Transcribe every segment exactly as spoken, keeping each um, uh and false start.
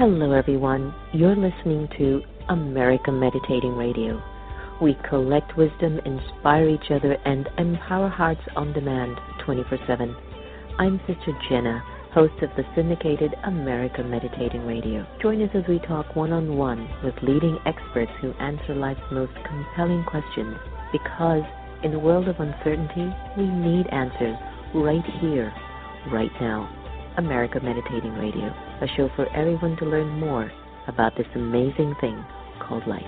Hello, everyone. You're listening to America Meditating Radio. We collect wisdom, inspire each other, and empower hearts on demand twenty-four seven. I'm Sister Jenna, host of the syndicated America Meditating Radio. Join us as we talk one-on-one with leading experts who answer life's most compelling questions, because in a world of uncertainty, we need answers right here, right now. America Meditating Radio, a show for everyone to learn more about this amazing thing called life.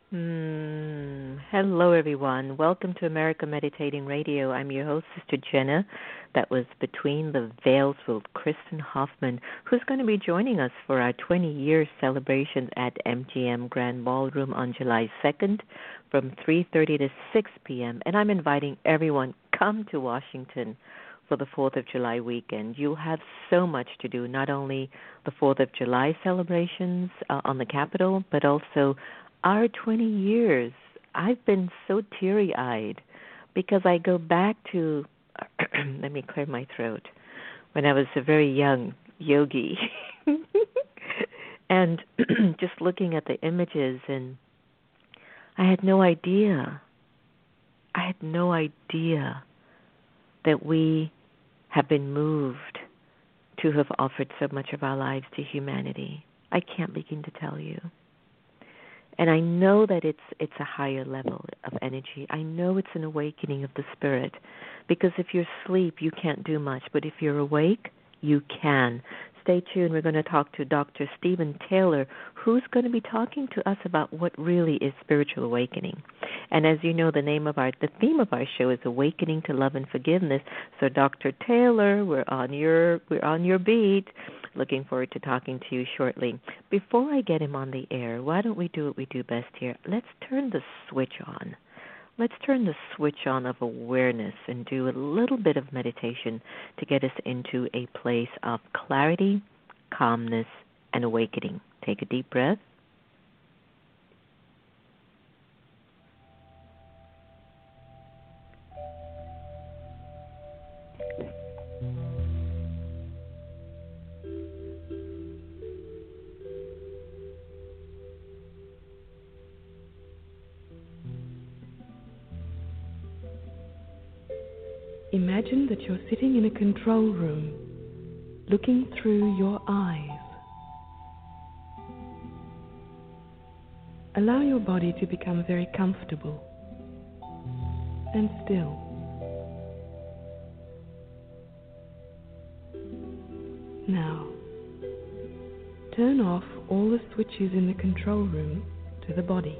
Mm, hello, everyone. Welcome to America Meditating Radio. I'm your host, Sister Jenna. That was Between the Veils with Kristen Hoffman, who's going to be joining us for our twenty-year celebration at M G M Grand Ballroom on July second from three thirty to six p.m. And I'm inviting everyone, come to Washington for the fourth of July weekend. You'll have so much to do, not only the fourth of July celebrations uh, on the Capitol, but also our twenty years. I've been so teary-eyed because I go back to, let me clear my throat, when I was a very young yogi and just looking at the images, and I had no idea, I had no idea that we have been moved to have offered so much of our lives to humanity. I can't begin to tell you. And I know that it's it's a higher level of energy. I know it's an awakening of the spirit, because if you're asleep, you can't do much. But if you're awake, you can. Stay tuned. We're going to talk to Doctor Stephen Taylor, who's going to be talking to us about what really is spiritual awakening. And as you know, the name of our the theme of our show is Awakening to Love and Forgiveness. So, Doctor Taylor, we're on your we're on your beat. Looking forward to talking to you shortly. Before I get him on the air, why don't we do what we do best here? Let's turn the switch on. Let's turn the switch on of awareness and do a little bit of meditation to get us into a place of clarity, calmness, and awakening. Take a deep breath. Imagine that you're sitting in a control room, looking through your eyes. Allow your body to become very comfortable and still. Now, turn off all the switches in the control room to the body.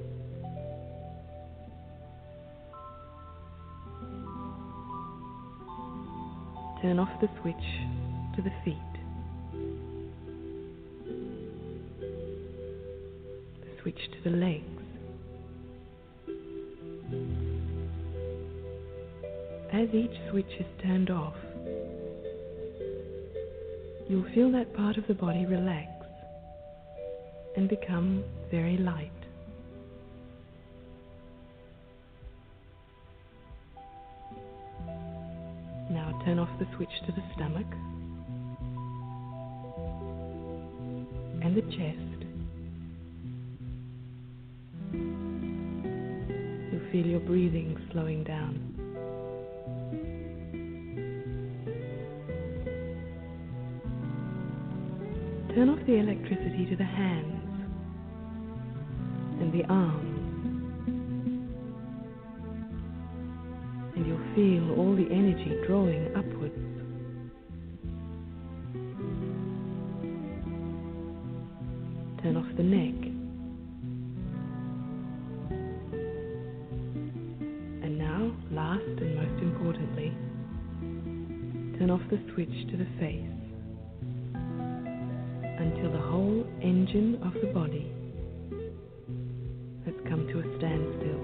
Turn off the switch to the feet, the switch to the legs, as each switch is turned off, you'll feel that part of the body relax and become very light. Now turn off the switch to the stomach and the chest. You'll feel your breathing slowing down. Turn off the electricity to the hands and the arms. And you'll feel all the energy drawing upwards. Turn off the neck. And now, last and most importantly, turn off the switch to the face until the whole engine of the body has come to a standstill.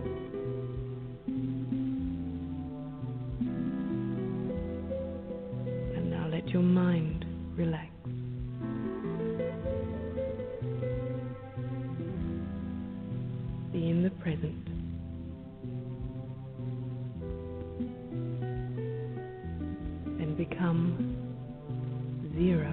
Let your mind relax. Be in the present. And become zero.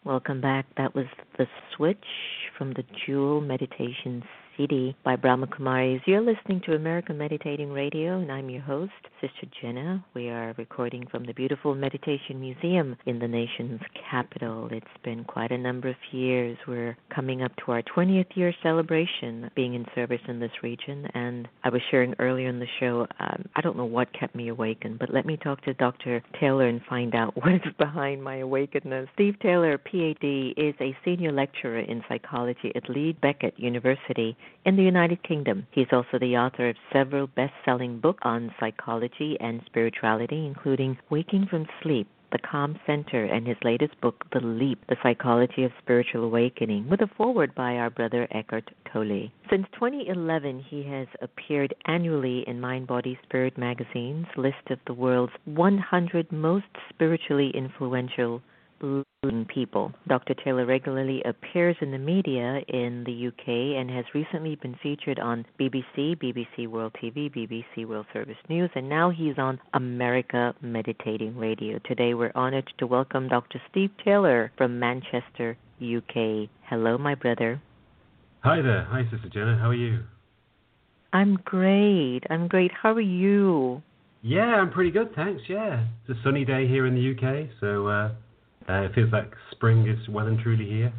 Welcome back. That was The Switch from the Jewel Meditation C D by Brahma Kumaris. You're listening to American Meditating Radio, and I'm your host, Sister Jenna. We are recording from the beautiful Meditation Museum in the nation's capital. It's been quite a number of years. We're coming up to our twentieth year celebration being in service in this region, and I was sharing earlier in the show, um, I don't know what kept me awakened, but let me talk to Doctor Taylor and find out what is behind my awakenedness. Steve Taylor, P H D, is a senior lecturer in psychology at Lee Beckett University in the United Kingdom. He's also the author of several best-selling books on psychology and spirituality, including Waking from Sleep, The Calm Center, and his latest book, The Leap, The Psychology of Spiritual Awakening, with a foreword by our brother Eckhart Tolle. Since twenty eleven, he has appeared annually in Mind, Body, Spirit magazine's list of the world's one hundred most spiritually influential people. Doctor Taylor regularly appears in the media in the U K and has recently been featured on B B C, B B C World T V, B B C World Service News, and now he's on America Meditating Radio. Today we're honored to welcome Doctor Steve Taylor from Manchester, U K. Hello, my brother. Hi there. Hi, Sister Jenna. How are you? I'm great. I'm great. How are you? Yeah, I'm pretty good, thanks. Yeah. It's a sunny day here in the U K, so uh Uh, it feels like spring is well and truly here.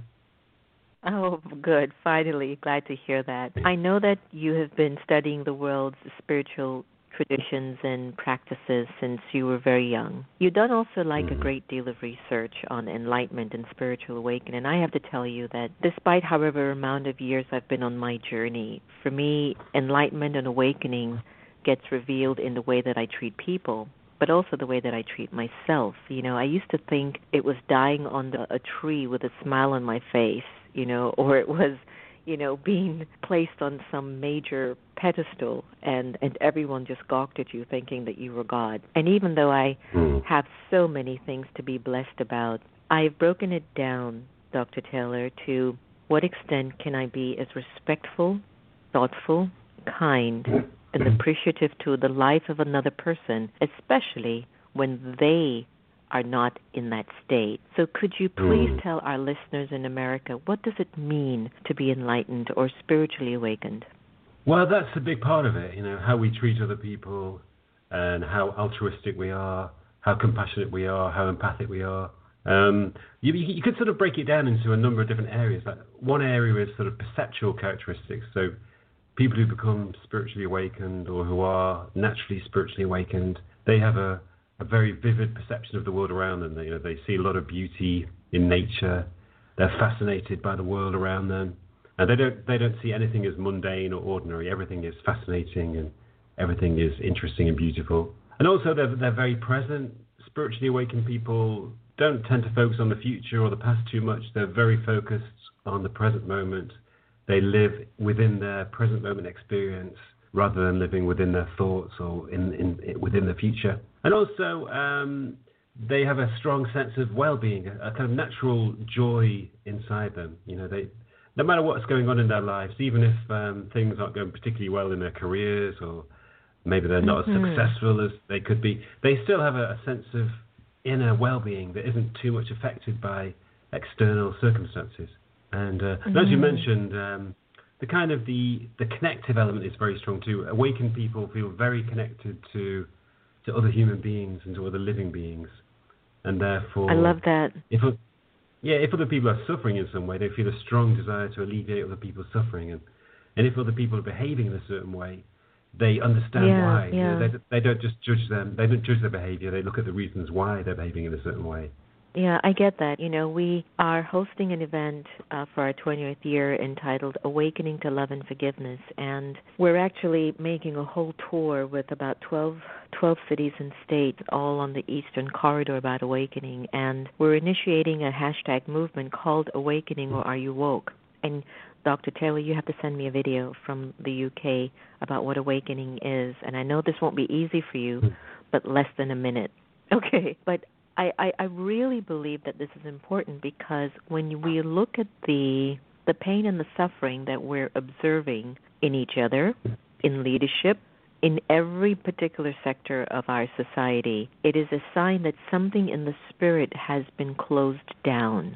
Oh, good. Finally, glad to hear that. I know that you have been studying the world's spiritual traditions and practices since you were very young. You've done also like mm-hmm. a great deal of research on enlightenment and spiritual awakening. And I have to tell you that despite however amount of years I've been on my journey, for me, enlightenment and awakening gets revealed in the way that I treat people, but also the way that I treat myself. You know, I used to think it was dying on the, a tree with a smile on my face, you know, or it was, you know, being placed on some major pedestal and, and everyone just gawked at you thinking that you were God. And even though I mm. have so many things to be blessed about, I've broken it down, Doctor Taylor, to what extent can I be as respectful, thoughtful, kind, and appreciative to the life of another person, especially when they are not in that state. So could you please mm. tell our listeners in America, what does it mean to be enlightened or spiritually awakened? Well, that's a big part of it, you know, how we treat other people and how altruistic we are, how compassionate we are, how empathic we are. Um, you, you could sort of break it down into a number of different areas. Like one area is sort of perceptual characteristics, so people who become spiritually awakened or who are naturally spiritually awakened, they have a, a very vivid perception of the world around them. They, you know, they see a lot of beauty in nature. They're fascinated by the world around them, and they don't they don't see anything as mundane or ordinary. Everything is fascinating and everything is interesting and beautiful. And also, they're they're very present. Spiritually awakened people don't tend to focus on the future or the past too much. They're very focused on the present moment. They live within their present moment experience rather than living within their thoughts or in, in within the future. And also, um, they have a strong sense of well-being, a, a kind of natural joy inside them. You know, they, no matter what's going on in their lives, even if um, things aren't going particularly well in their careers or maybe they're not mm-hmm. as successful as they could be, they still have a, a sense of inner well-being that isn't too much affected by external circumstances. And, uh, mm-hmm. and as you mentioned, um, the kind of the, the connective element is very strong too. Awakened people feel very connected to to other human beings and to other living beings, and therefore, I love that. If yeah, if other people are suffering in some way, they feel a strong desire to alleviate other people's suffering, and and if other people are behaving in a certain way, they understand yeah, why. Yeah. You know, they they don't just judge them. They don't judge their behavior. They look at the reasons why they're behaving in a certain way. Yeah, I get that. You know, we are hosting an event uh, for our twentieth year entitled Awakening to Love and Forgiveness, and we're actually making a whole tour with about twelve, twelve cities and states all on the Eastern Corridor about awakening, and we're initiating a hashtag movement called Awakening or Are You Woke? And Doctor Taylor, you have to send me a video from the U K about what awakening is, and I know this won't be easy for you, but less than a minute. Okay, but I, I, I really believe that this is important because when we look at the the pain and the suffering that we're observing in each other, in leadership, in every particular sector of our society, it is a sign that something in the spirit has been closed down.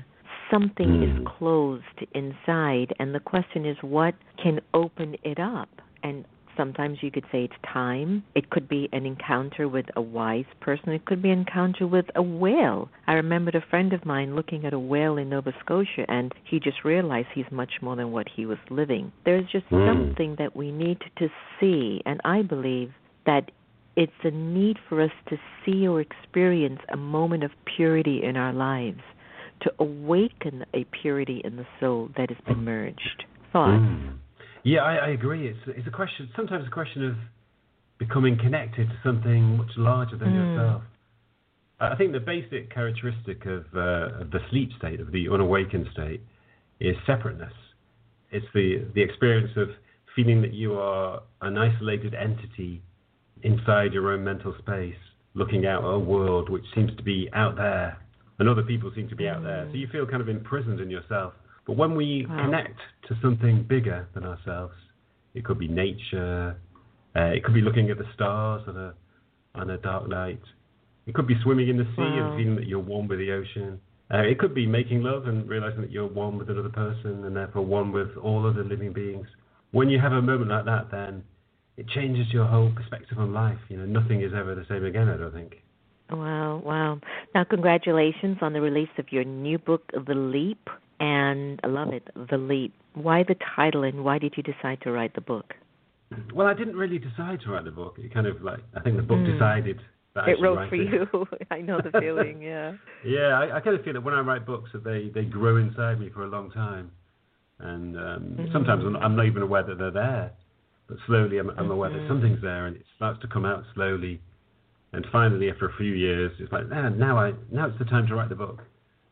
something Mm. is closed inside, and the question is, what can open it up? And sometimes you could say it's time. It could be an encounter with a wise person. It could be an encounter with a whale. I remembered a friend of mine looking at a whale in Nova Scotia, and he just realized he's much more than what he was living. There's just Mm. something that we need to see, and I believe that it's a need for us to see or experience a moment of purity in our lives, to awaken a purity in the soul that has been merged. Thoughts? Mm. Yeah, I, I agree. It's it's a question. Sometimes a question of becoming connected to something much larger than Mm. yourself. I think the basic characteristic of, uh, of the sleep state, of the unawakened state, is separateness. It's the the experience of feeling that you are an isolated entity inside your own mental space, looking out at a world which seems to be out there, and other people seem to be out there. So you feel kind of imprisoned in yourself. But when we Wow. connect to something bigger than ourselves, it could be nature, uh, it could be looking at the stars on a on a dark night, it could be swimming in the sea Wow. and feeling that you're one with the ocean. Uh, it could be making love and realizing that you're one with another person and therefore one with all other living beings. When you have a moment like that, then it changes your whole perspective on life. You know, nothing is ever the same again, I don't think. Wow, wow. Now, congratulations on the release of your new book, The Leap. And I love it, The Leap. Why the title, and why did you decide to write the book? Well, I didn't really decide to write the book. It kind of like, I think the book Mm. decided that I It should wrote write for it. you. I know the feeling, yeah. Yeah, I, I kind of feel that when I write books that they, they grow inside me for a long time. And um, Mm-hmm. sometimes I'm, I'm not even aware that they're there. But slowly I'm, I'm aware Mm-hmm. that something's there and it starts to come out slowly. And finally, after a few years, it's like, ah, now I now it's the time to write the book.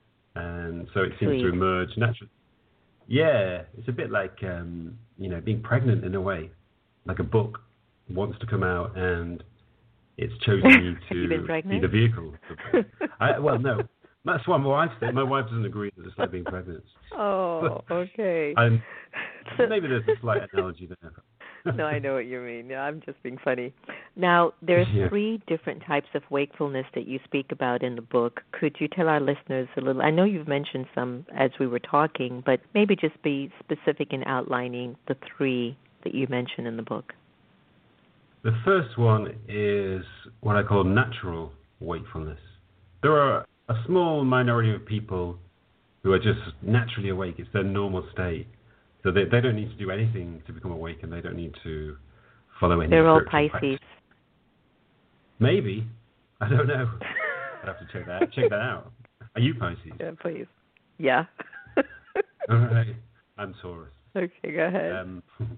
And so it seems Sweet. to emerge naturally. Yeah, it's a bit like, um, you know, being pregnant in a way. Like a book wants to come out and it's chosen you Have you been to be pregnant? the vehicle. I, well, no, that's what my wife said. My wife doesn't agree that it's like being pregnant. Oh, okay. I'm, So- maybe there's a slight analogy there. No, I know what you mean. Yeah, I'm just being funny. Now, there's Yeah. three different types of wakefulness that you speak about in the book. Could you tell our listeners a little? I know you've mentioned some as we were talking, but maybe just be specific in outlining the three that you mention in the book. The first one is what I call natural wakefulness. There are a small minority of people who are just naturally awake. It's their normal state. So they they don't need to do anything to become awake, and they don't need to follow any They're all spiritual Pisces. practice. Maybe. I don't know. I'd have to check that, check that out. Are you Pisces? Yeah, please. Yeah. All right. I'm Taurus. Okay, go ahead. Um,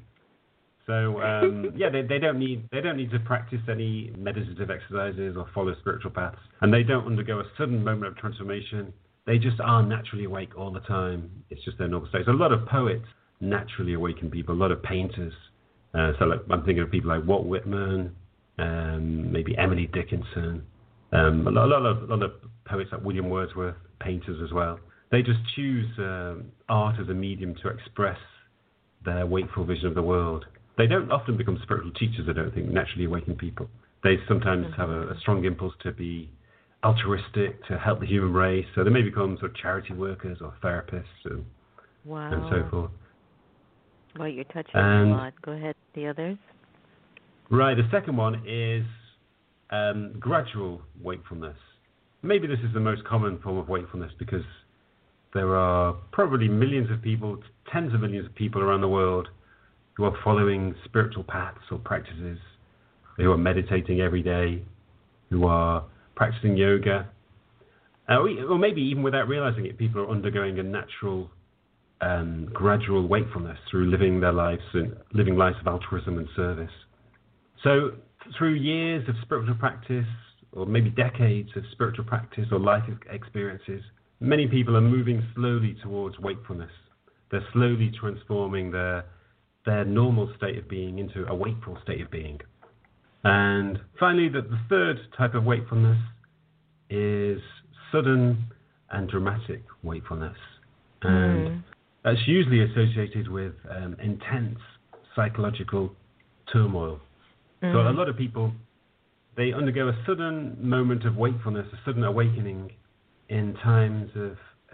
so um, yeah, they, they don't need they don't need to practice any meditative exercises or follow spiritual paths, and they don't undergo a sudden moment of transformation. They just are naturally awake all the time. It's just their normal state. So a lot of poets naturally awaken people. A lot of painters. Uh, so like, I'm thinking of people like Walt Whitman, um, maybe Emily Dickinson. Um, a, lot, a lot of a lot of poets like William Wordsworth, painters as well. They just choose um, art as a medium to express their wakeful vision of the world. They don't often become spiritual teachers, I don't think, naturally awakened people. They sometimes mm-hmm. have a, a strong impulse to be altruistic, to help the human race. So they may become sort of charity workers or therapists and, wow. and so forth. Well, you're touching and, a lot. Go ahead, the others. Right, the second one is um, gradual wakefulness. Maybe this is the most common form of wakefulness because there are probably millions of people, tens of millions of people around the world who are following spiritual paths or practices, who are meditating every day, who are practicing yoga, uh, or maybe even without realizing it, people are undergoing a natural, um, gradual wakefulness through living their lives and living lives of altruism and service. So through years of spiritual practice, or maybe decades of spiritual practice or life experiences, many people are moving slowly towards wakefulness. They're slowly transforming their their normal state of being into a wakeful state of being. And finally, the, the third type of wakefulness is sudden and dramatic wakefulness. And mm. that's usually associated with um, intense psychological turmoil. Mm. So a lot of people, they undergo a sudden moment of wakefulness, a sudden awakening in times of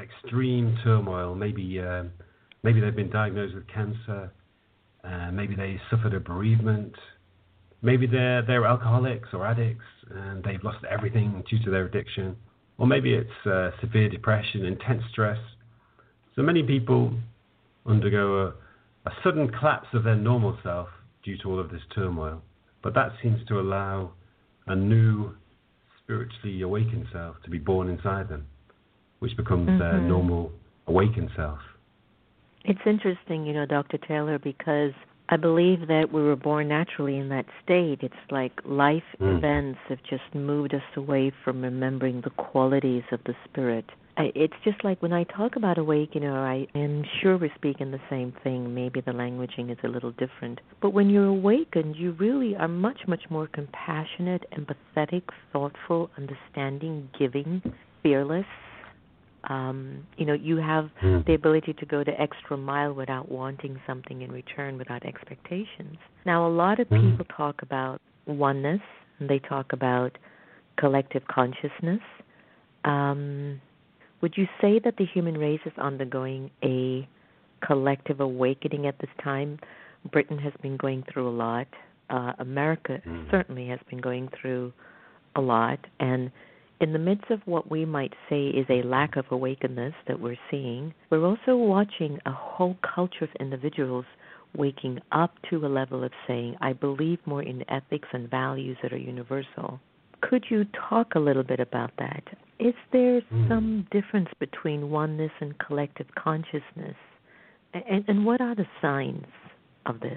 extreme turmoil. Maybe uh, maybe they've been diagnosed with cancer. Uh, maybe they suffered a bereavement. Maybe they're they're alcoholics or addicts and they've lost everything due to their addiction. Or maybe it's uh, severe depression, intense stress. So many people undergo a, a sudden collapse of their normal self due to all of this turmoil. But that seems to allow a new spiritually awakened self to be born inside them, which becomes mm-hmm. their normal awakened self. It's interesting, you know, Doctor Taylor, because I believe that we were born naturally in that state. It's like life mm. events have just moved us away from remembering the qualities of the spirit. I, it's just like when I talk about awakening, I am sure we're speaking the same thing. Maybe the languaging is a little different. But when you're awakened, you really are much, much more compassionate, empathetic, thoughtful, understanding, giving, fearless. Um, you know, you have mm. the ability to go the extra mile without wanting something in return, without expectations. Now, a lot of mm. people talk about oneness, and they talk about collective consciousness. Um, would you say that the human race is undergoing a collective awakening at this time? Britain has been going through a lot. Uh, America mm. certainly has been going through a lot, and in the midst of what we might say is a lack of awakeness that we're seeing, we're also watching a whole culture of individuals waking up to a level of saying, I believe more in ethics and values that are universal. Could you talk a little bit about that? Is there mm. some difference between oneness and collective consciousness? And, and what are the signs of this?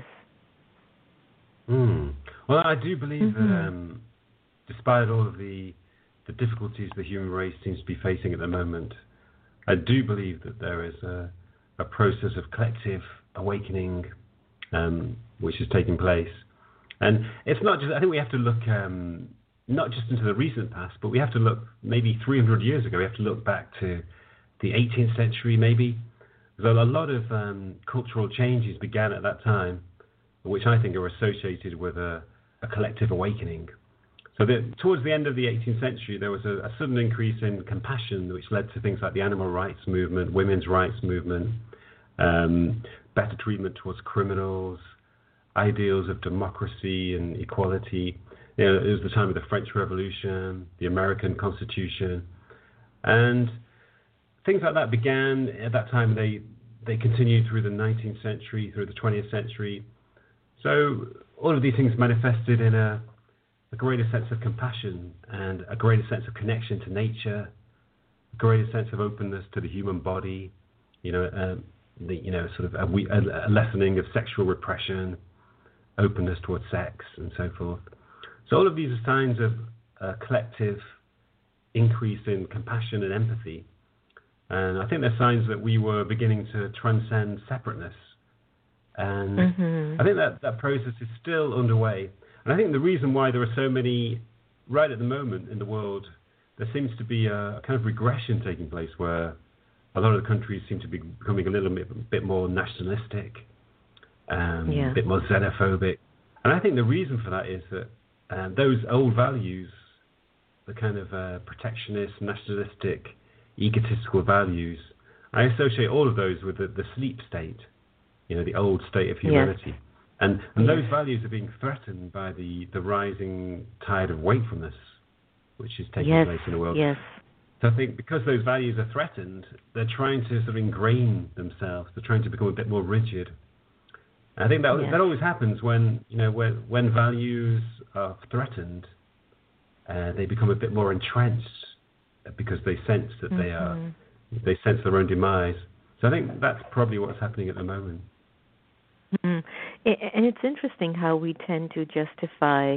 Mm. Well, I do believe mm-hmm. that um, despite all of the the difficulties the human race seems to be facing at the moment, I do believe that there is a, a process of collective awakening um, which is taking place. And it's not just, I think we have to look um, not just into the recent past, but we have to look maybe three hundred years ago. We have to look back to the eighteenth century maybe. So a lot of um, cultural changes began at that time, which I think are associated with a, a collective awakening. So the, towards the end of the eighteenth century, there was a, a sudden increase in compassion, which led to things like the animal rights movement, women's rights movement, um, better treatment towards criminals, ideals of democracy and equality. You know, it was the time of the French Revolution, the American Constitution, and things like that began at that time. They they continued through the nineteenth century, through the twentieth century. So all of these things manifested in a a greater sense of compassion and a greater sense of connection to nature, a greater sense of openness to the human body, you know, um, the, you know, sort of a, a lessening of sexual repression, openness towards sex, and so forth. So all of these are signs of a collective increase in compassion and empathy. And I think they're signs that we were beginning to transcend separateness. And mm-hmm. I think that, that process is still underway. And I think the reason why there are so many, right at the moment in the world, there seems to be a, a kind of regression taking place where a lot of the countries seem to be becoming a little bit, bit more nationalistic, um, yeah. a bit more xenophobic. And I think the reason for that is that uh, those old values, the kind of uh, protectionist, nationalistic, egotistical values, I associate all of those with the, the sleep state, you know, the old state of humanity. Yes. And, and those values are being threatened by the, the rising tide of wakefulness, which is taking yes, place in the world. Yes. So I think because those values are threatened, they're trying to sort of ingrain themselves. They're trying to become a bit more rigid. And I think that yes. that always happens when you know when when values are threatened, uh, they become a bit more entrenched because they sense that mm-hmm. they are they sense their own demise. So I think that's probably what's happening at the moment. Mm-hmm. And it's interesting how we tend to justify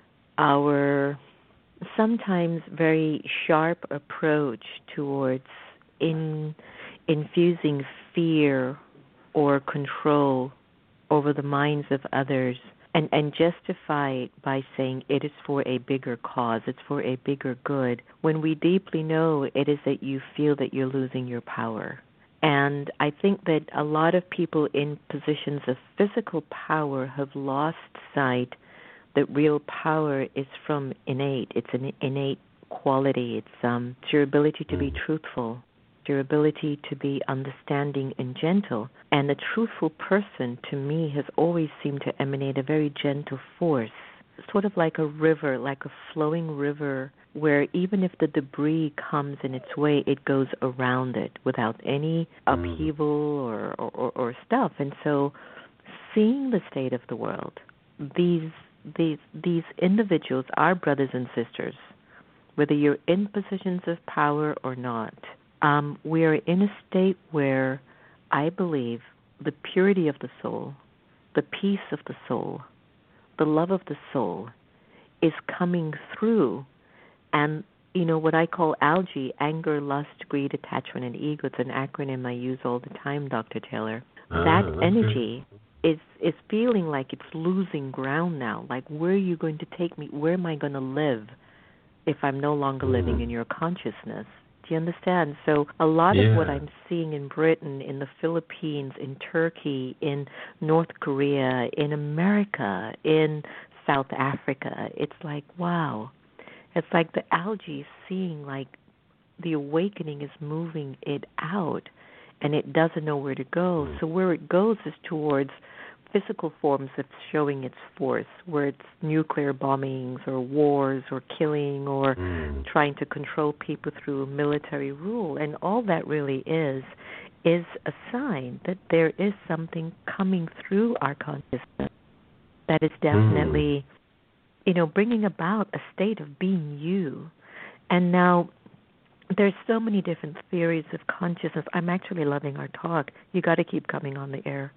our sometimes very sharp approach towards in, infusing fear or control over the minds of others and, and justify it by saying it is for a bigger cause, it's for a bigger good, when we deeply know it is that you feel that you're losing your power. And I think that a lot of people in positions of physical power have lost sight that real power is from innate. It's an innate quality. It's, um, it's your ability to be truthful. your ability to be understanding and gentle. And a truthful person, to me, has always seemed to emanate a very gentle force, sort of like a river, like a flowing river, where even if the debris comes in its way, it goes around it without any upheaval or, or, or stuff. And so seeing the state of the world, these these these individuals, our brothers and sisters, whether you're in positions of power or not, um, we are in a state where I believe the purity of the soul, the peace of the soul, the love of the soul is coming through. And, you know, what I call algae, anger, lust, greed, attachment, and ego, it's an acronym I use all the time, Doctor Taylor. Ah, that energy good. is is feeling like it's losing ground now. Like, where are you going to take me? Where am I going to live if I'm no longer mm. living in your consciousness? Do you understand? So a lot yeah. of what I'm seeing in Britain, in the Philippines, in Turkey, in North Korea, in America, in South Africa, it's like, wow. It's like the algae seeing like the awakening is moving it out, and it doesn't know where to go. So where it goes is towards physical forms of showing its force, where it's nuclear bombings or wars or killing or mm. trying to control people through military rule. And all that really is is a sign that there is something coming through our consciousness that is definitely, mm. you know, bringing about a state of being you. And now there's so many different theories of consciousness. I'm actually loving our talk. You got to keep coming on the air.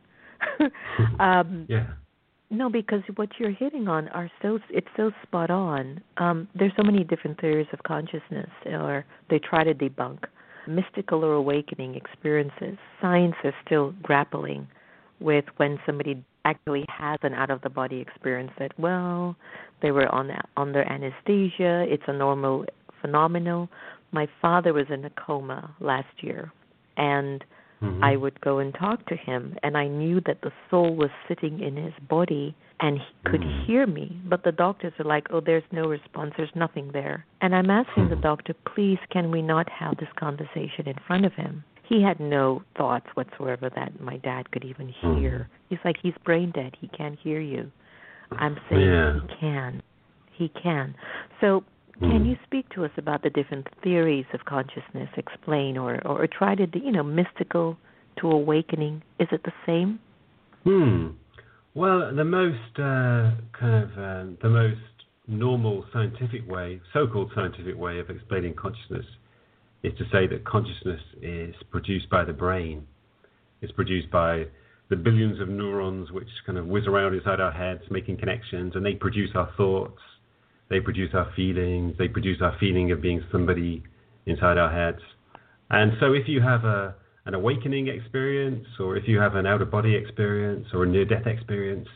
um, yeah. No, because what you're hitting on are so it's so spot on. Um, there's so many different theories of consciousness, or they try to debunk mystical or awakening experiences. Science is still grappling with when somebody actually has an out-of-the-body experience that, well, they were on under anesthesia. It's a normal phenomenon. My father was in a coma last year, and mm-hmm. I would go and talk to him, and I knew that the soul was sitting in his body, and he could mm. hear me. But the doctors are like, oh, there's no response. There's nothing there. And I'm asking the doctor, please, can we not have this conversation in front of him? He had no thoughts whatsoever that my dad could even hear. He's like, he's brain dead. He can't hear you. I'm saying yeah. he can. He can. So can you speak to us about the different theories of consciousness, explain, or, or try to, you know, mystical to awakening? Is it the same? Hmm. Well, the most uh, kind of uh, the most normal scientific way, so-called scientific way of explaining consciousness is to say that consciousness is produced by the brain. It's produced by the billions of neurons which kind of whiz around inside our heads, making connections, and they produce our thoughts. They produce our feelings. They produce our feeling of being somebody inside our heads. And so if you have a, an awakening experience, or if you have an out-of-body experience, or a near-death experience,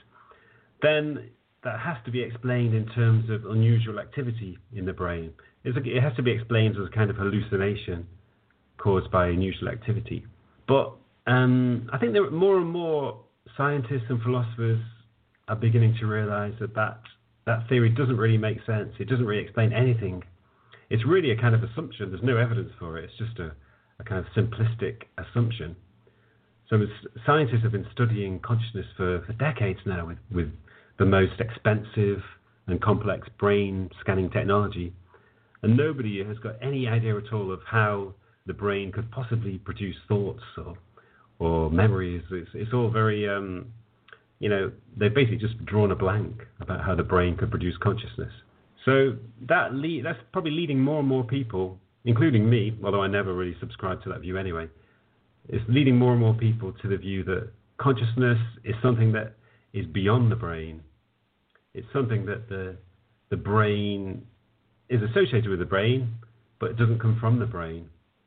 then that has to be explained in terms of unusual activity in the brain. It's, it has to be explained as a kind of hallucination caused by unusual activity. But um, I think there are more and more scientists and philosophers are beginning to realize that that That theory doesn't really make sense. It doesn't really explain anything. It's really a kind of assumption. There's no evidence for it. It's just a, a kind of simplistic assumption. So scientists have been studying consciousness for, for decades now with, with the most expensive and complex brain scanning technology. And nobody has got any idea at all of how the brain could possibly produce thoughts or, or memories. It's, it's all very... Um, You know, they've basically just drawn a blank about how the brain could produce consciousness. So that le- that's probably leading more and more people, including me, although I never really subscribed to that view anyway, it's leading more and more people to the view that consciousness is something that is beyond the brain. It's something that the the brain is associated with the brain, but it doesn't come from the brain.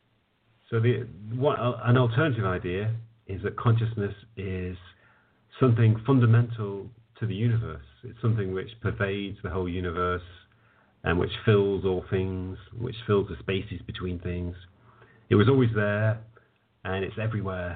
So the what, an alternative idea is that consciousness is something fundamental to the universe. It's something which pervades the whole universe and which fills all things, which fills the spaces between things. It was always there and it's everywhere.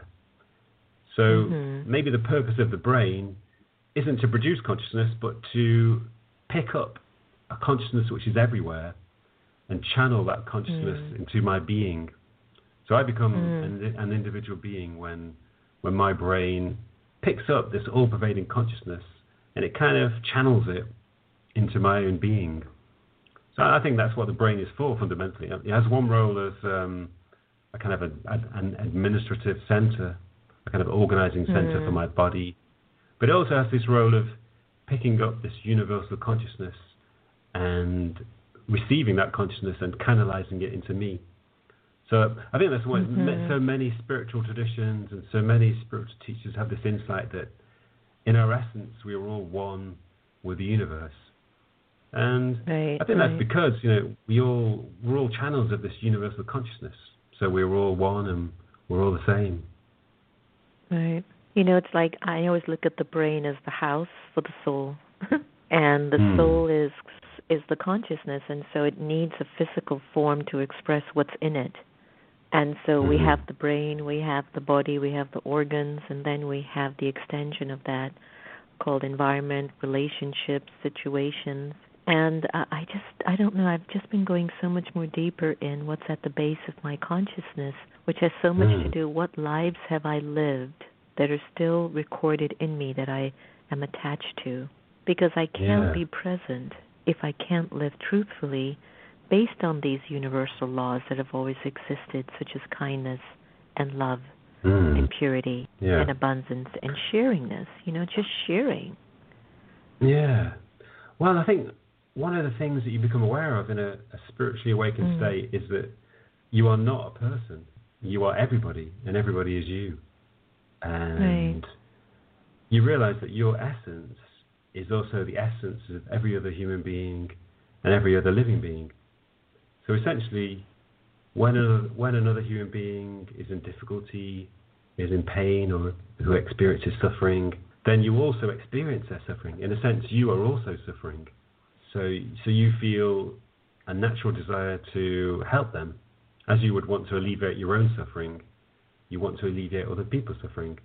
So mm-hmm. maybe the purpose of the brain isn't to produce consciousness, but to pick up a consciousness which is everywhere and channel that consciousness mm. into my being So I become Mm. an, an individual being when when my brain picks up this all-pervading consciousness and it kind of channels it into my own being. So I think that's what the brain is for fundamentally. It has one role as um, a kind of a, an administrative center, a kind of organizing center Mm. for my body, but it also has this role of picking up this universal consciousness and receiving that consciousness and canalizing it into me. So I think that's why Mm-hmm. so many spiritual traditions and so many spiritual teachers have this insight that in our essence we are all one with the universe. And Right, I think right. that's because, you know, we all we're all channels of this universal consciousness. So we're all one and we're all the same. Right. You know, it's like I always look at the brain as the house for the soul, and the Hmm. soul is is the consciousness, and so it needs a physical form to express what's in it. And so we Mhm. have the brain, we have the body, we have the organs, and then we have the extension of that called environment, relationships, situations. And uh, I just, I don't know, I've just been going so much more deeper in what's at the base of my consciousness, which has so much to Mm. do, what lives have I lived that are still recorded in me that I am attached to? Because I can't Yeah. be present if I can't live truthfully based on these universal laws that have always existed, such as kindness and love Mm. and purity Yeah. and abundance and sharingness, you know, just sharing. Yeah. Well, I think one of the things that you become aware of in a, a spiritually awakened Mm. state is that you are not a person. You are everybody, and everybody is you. And Right. you realize that your essence is also the essence of every other human being and every other living being. So essentially, when a, when another human being is in difficulty, is in pain, or who experiences suffering, then you also experience their suffering. In a sense, you are also suffering. So, so you feel a natural desire to help them, as you would want to alleviate your own suffering. You want to alleviate other people's suffering.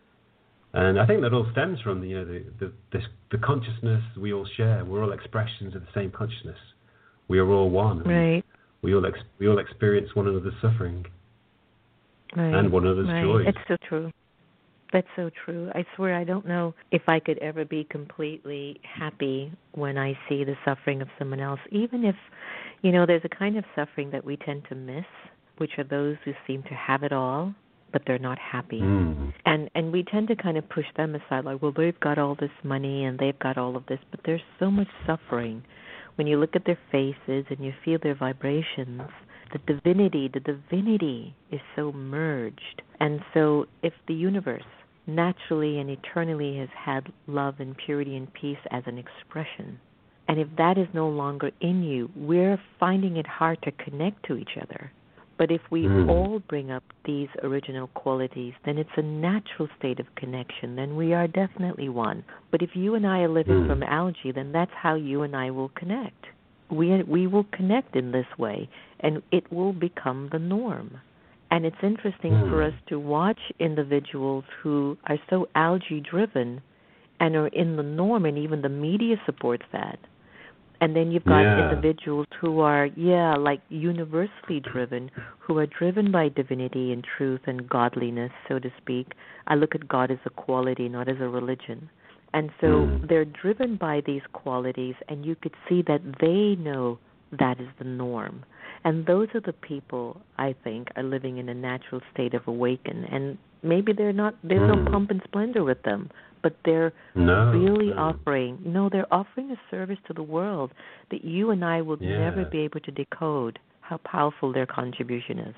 And I think that all stems from the, you know, the, the, this, the consciousness we all share. We're all expressions of the same consciousness. We are all one. and Right. We all ex- we all experience one another's suffering Right. and one another's Right. joys. It's so true. That's so true. I swear I don't know if I could ever be completely happy when I see the suffering of someone else, even if, you know, there's a kind of suffering that we tend to miss, which are those who seem to have it all, but they're not happy. Mm. And and we tend to kind of push them aside, like, well, they've got all this money and they've got all of this, but there's so much suffering. When you look at their faces and you feel their vibrations, the divinity, the divinity is so merged. And so if the universe naturally and eternally has had love and purity and peace as an expression, and if that is no longer in you, we're finding it hard to connect to each other. But if we Mm. all bring up these original qualities, then it's a natural state of connection. Then we are definitely one. But if you and I are living Mm. from algae, then that's how you and I will connect. We we will connect in this way, and it will become the norm. And it's interesting Mm. for us to watch individuals who are so algae-driven and are in the norm, and even the media supports that. And then you've got Yeah. individuals who are, yeah, like universally driven, who are driven by divinity and truth and godliness, so to speak. I look at God as a quality, not as a religion. And so Mm. they're driven by these qualities, and you could see that they know that is the norm. And those are the people, I think, are living in a natural state of awaken. And maybe they're not, there's Mm. no pomp and splendor with them, but they're No, really no. offering, no, they're offering a service to the world that you and I will Yeah. never be able to decode how powerful their contribution is.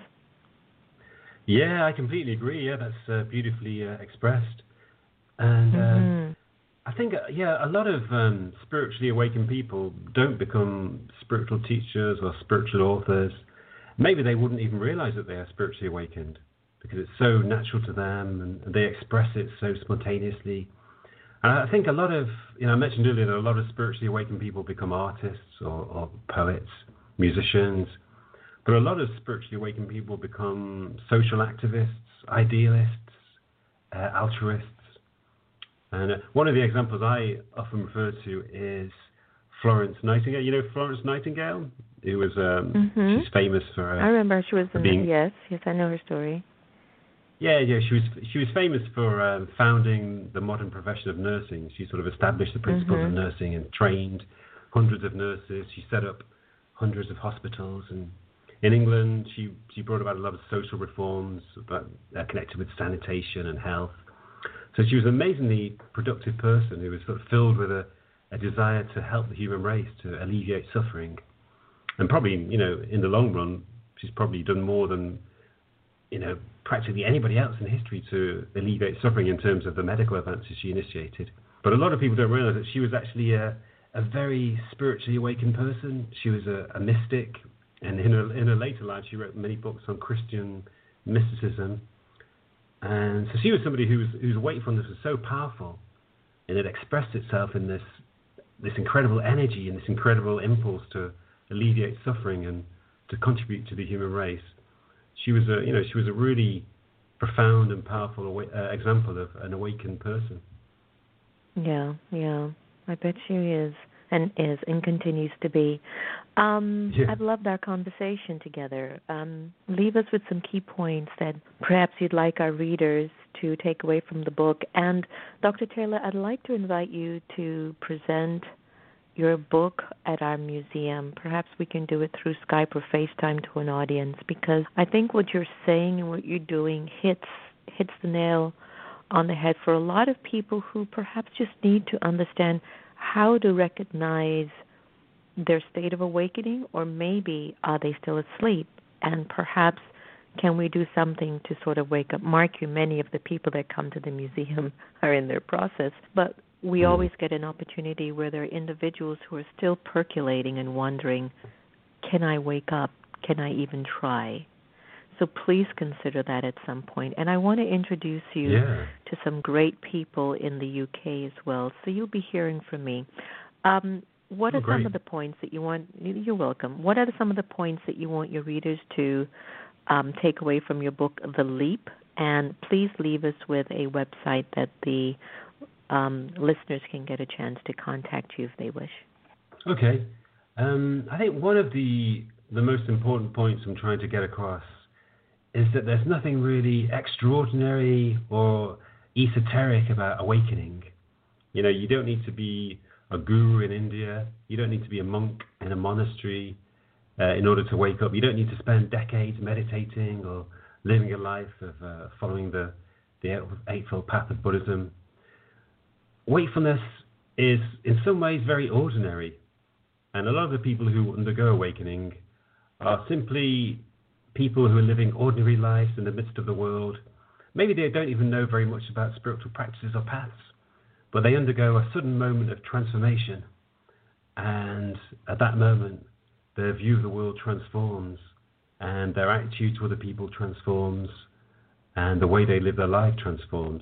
Yeah, I completely agree. Yeah, that's uh, beautifully uh, expressed. And uh, Mm-hmm. I think, uh, yeah, a lot of um, spiritually awakened people don't become spiritual teachers or spiritual authors. Maybe they wouldn't even realize that they are spiritually awakened because it's so natural to them and they express it so spontaneously. And I think a lot of, you know, I mentioned earlier that a lot of spiritually awakened people become artists or, or poets, musicians. But a lot of spiritually awakened people become social activists, idealists, uh, altruists. And uh, one of the examples I often refer to is Florence Nightingale. You know Florence Nightingale? Who was um, mm-hmm. she's famous for. Uh, I remember she was in being, the, yes, yes, I know her story. Yeah, yeah, she was she was famous for um, founding the modern profession of nursing. She sort of established the principles mm-hmm. of nursing and trained hundreds of nurses. She set up hundreds of hospitals, and in England, she she brought about a lot of social reforms about, uh, connected with sanitation and health. So she was an amazingly productive person who was sort of filled with a, a desire to help the human race, to alleviate suffering. And probably, you know, in the long run, she's probably done more than, you know, practically anybody else in history to alleviate suffering in terms of the medical advances she initiated. But a lot of people don't realize that she was actually a, a very spiritually awakened person. She was a, a mystic, and in her, in her later life, she wrote many books on Christian mysticism. And so she was somebody whose whose wakefulness was so powerful, and it expressed itself in this this incredible energy and this incredible impulse to alleviate suffering and to contribute to the human race. She was a, you know, she was a really profound and powerful awa- uh, example of an awakened person. Yeah, yeah, I bet she is, and is, and continues to be. Um, yeah. I've loved our conversation together. Um, leave us with some key points that perhaps you'd like our readers to take away from the book. And Doctor Taylor, I'd like to invite you to present your book at our museum. Perhaps we can do it through Skype or FaceTime to an audience, because I think what you're saying and what you're doing hits hits the nail on the head for a lot of people who perhaps just need to understand how to recognize their state of awakening, or maybe are they still asleep, and perhaps can we do something to sort of wake up? Mark you, many of the people that come to the museum are in their process, but we mm. always get an opportunity where there are individuals who are still percolating and wondering, can I wake up? Can I even try? So please consider that at some point. And I want to introduce you yeah. to some great people in the U K as well. So you'll be hearing from me. Um, what oh, are great. some of the points that you want? You're welcome. What are some of the points that you want your readers to um, take away from your book, The Leap? And please leave us with a website that the um, listeners can get a chance to contact you if they wish. Okay. Um, I think one of the the most important points I'm trying to get across is that there's nothing really extraordinary or esoteric about awakening. You know, you don't need to be a guru in India. You don't need to be a monk in a monastery uh, in order to wake up. You don't need to spend decades meditating or living a life of uh, following the, the Eightfold Path of Buddhism. Wakefulness is in some ways very ordinary. And a lot of the people who undergo awakening are simply people who are living ordinary lives in the midst of the world. Maybe they don't even know very much about spiritual practices or paths, but they undergo a sudden moment of transformation. And at that moment, their view of the world transforms, and their attitude to other people transforms, and the way they live their life transforms.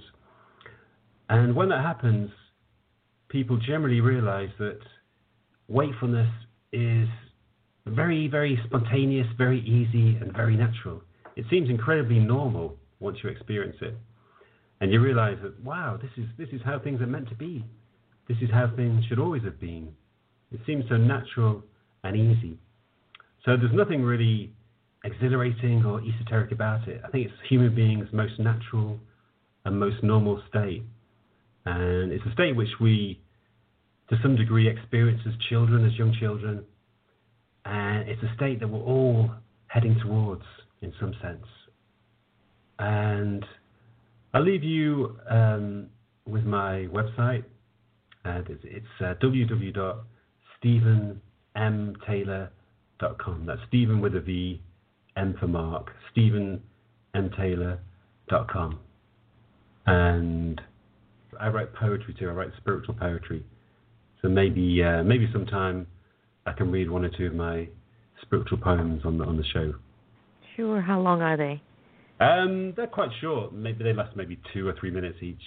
And when that happens, people generally realize that wakefulness is very, very spontaneous, very easy, and very natural. It seems incredibly normal once you experience it. And you realize that, wow, this is this is how things are meant to be. This is how things should always have been. It seems so natural and easy. So there's nothing really exhilarating or esoteric about it. I think it's human beings' most natural and most normal state. And it's a state which we, to some degree, experience as children, as young children. And it's a state that we're all heading towards in some sense. And I'll leave you um, with my website. Uh, it's it's uh, w w w dot stephen m taylor dot com. That's Stephen with a V, M for Mark, stephen m taylor dot com. And I write poetry too. I write spiritual poetry. So maybe uh, maybe sometime I can read one or two of my spiritual poems on the on the show. Sure. How long are they? Um, they're quite short. Maybe they last maybe two or three minutes each.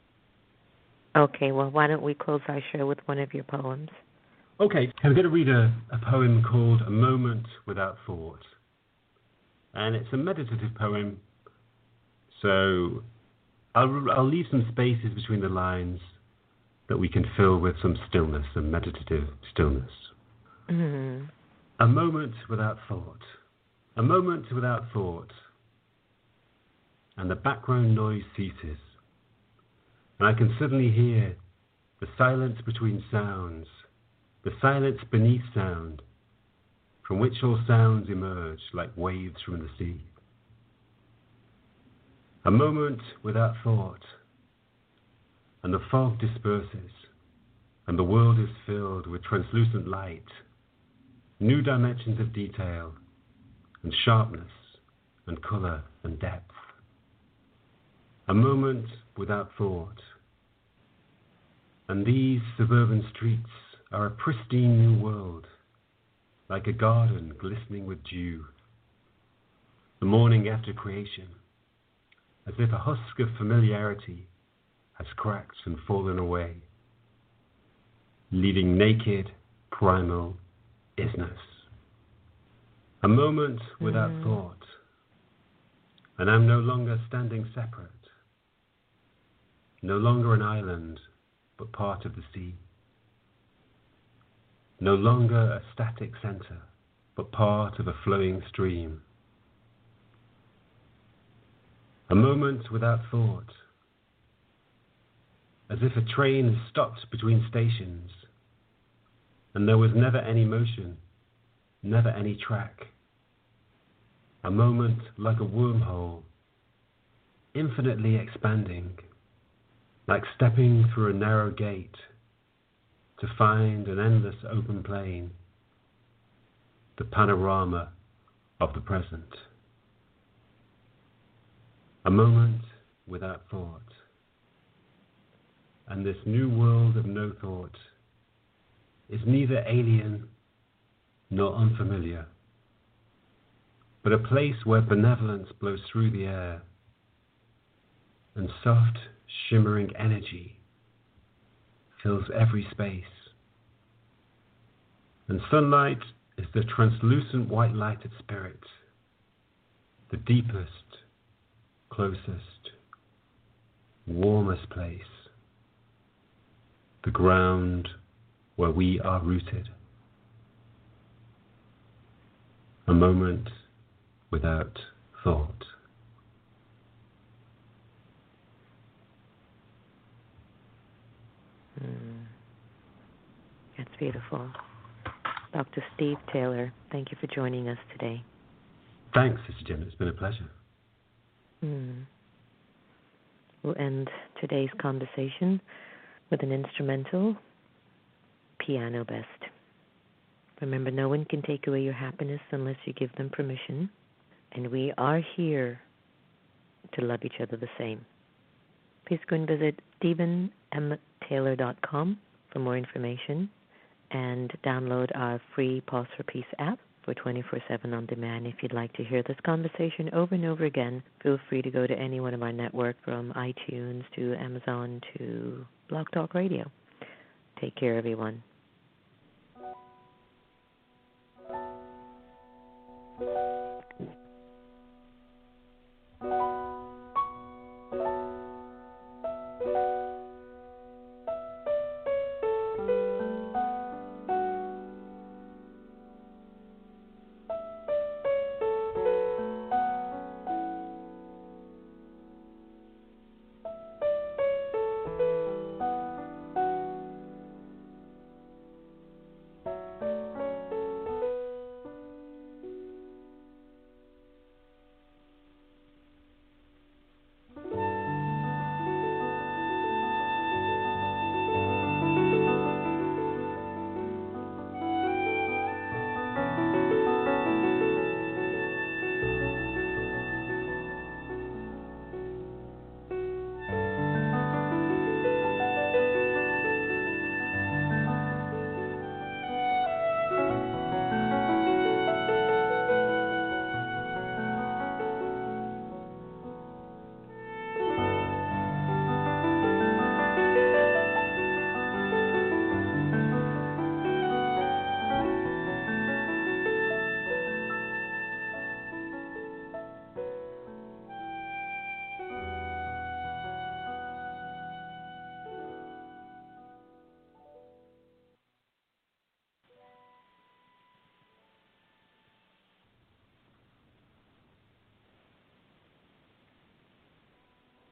Okay. Well, why don't we close our show with one of your poems? Okay. I'm going to read a, a poem called A Moment Without Thought. And it's a meditative poem. So I'll, I'll leave some spaces between the lines. that we can fill with some stillness, some meditative stillness. Mm-hmm. A moment without thought. A moment without thought. And the background noise ceases. And I can suddenly hear the silence between sounds, the silence beneath sound, from which all sounds emerge like waves from the sea. A moment without thought, and the fog disperses, and the world is filled with translucent light, new dimensions of detail, and sharpness, and colour, and depth. A moment without thought, and these suburban streets are a pristine new world, like a garden glistening with dew, the morning after creation, as if a husk of familiarity has cracked and fallen away, leaving naked, primal isness. A moment without mm. thought, and I'm no longer standing separate, no longer an island, but part of the sea. No longer a static centre, but part of a flowing stream. A moment without thought, as if a train has stopped between stations, and there was never any motion, never any track. A moment like a wormhole, infinitely expanding, like stepping through a narrow gate to find an endless open plain, the panorama of the present. A moment without thought, and this new world of no thought is neither alien nor unfamiliar, but a place where benevolence blows through the air, and soft, shimmering energy fills every space. And sunlight is the translucent white lighted spirit, the deepest, closest, warmest place, the ground where we are rooted. A moment without thought. Mm. That's beautiful. Doctor Steve Taylor, thank you for joining us today. Thanks, Sister Jim. It's been a pleasure. Mm. We'll end today's conversation with an instrumental, Piano Best. Remember, no one can take away your happiness unless you give them permission. And we are here to love each other the same. Please go and visit stephen m taylor dot com for more information and download our free Pause for Peace app for twenty-four seven on demand. If you'd like to hear this conversation over and over again, feel free to go to any one of our network, from iTunes to Amazon to Blog Talk Radio. Take care, everyone. Thank you.